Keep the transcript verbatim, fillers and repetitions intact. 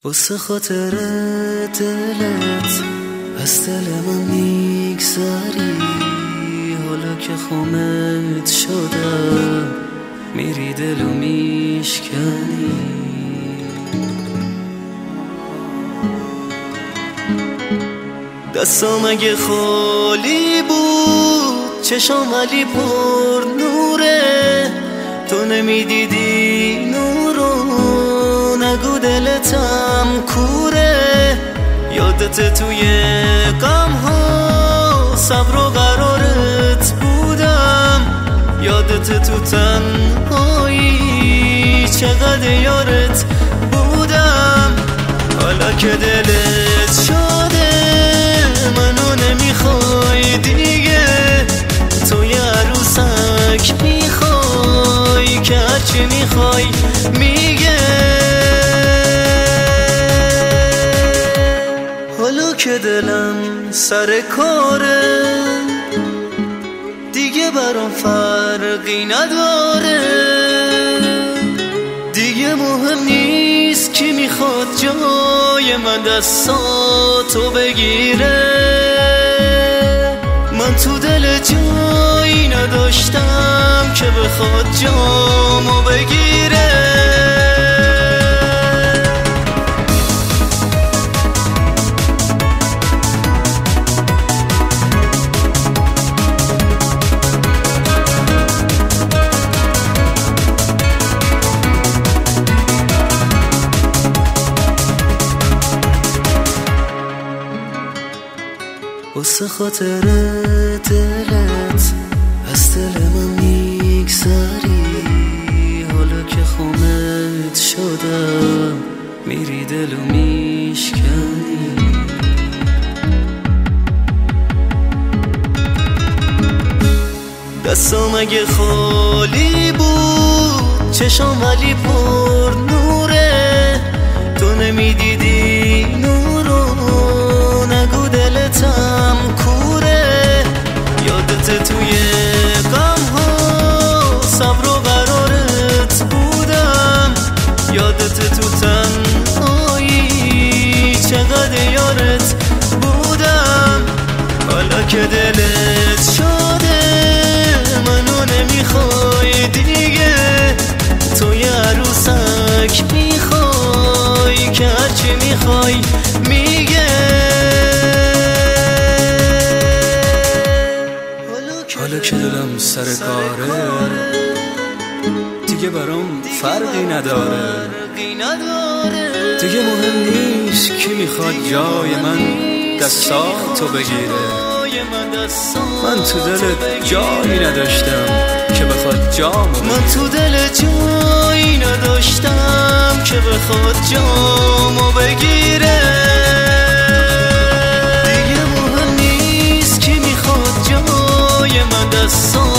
واسه خاطر دلت از دل من میگذری، حالا که خامت شدم میری دلو میشکنی. دستام اگه خالی بود چشام ولی پر نوره، تو نمیدیدی نورو، نگو دلتم کوره. یادت توی غم ها صبر و قرارت بودم، یادت تو تنهایی چقدر یارت بودم. حالا که دلت شده منو نمیخوای دیگه، تو یه عروسک میخوای که هرچی میخوای میگه. حالا که دلم سر کاره دیگه برام فرقی نداره، دیگه مهم نیست کی میخواد جای من دستاتو بگیره. من تو دل جایی نداشتم که بخواد جامو بگیره. واسه خاطر دلت از دل من میگذری، حالا که خامت شدم میری دلو میشکنی. دستام اگه خالی بود چشام ولی پر نوره، تو نمیدیدی نورو، نگو دلتم کوره. یادت توی غم ها صبر و قرارت بودم، یادت تو تنهایی چقدر یارت بودم. حالا که دلت شده منو نمیخوای دیگه، تو یه عروسک میخوای که هرچی میخوای میگه. حالا که دلم سر کاره دیگه برام فرقی نداره، دیگه مهم نیست کی میخواد جای من دستاتو بگیره. من تو دلت جایی نداشتم که بخواد جامو بگیره. من تو دل جایی نداشتم که بخواد جامو بگیره. دیگه مهم نیست کی میخواد جای من دستاتو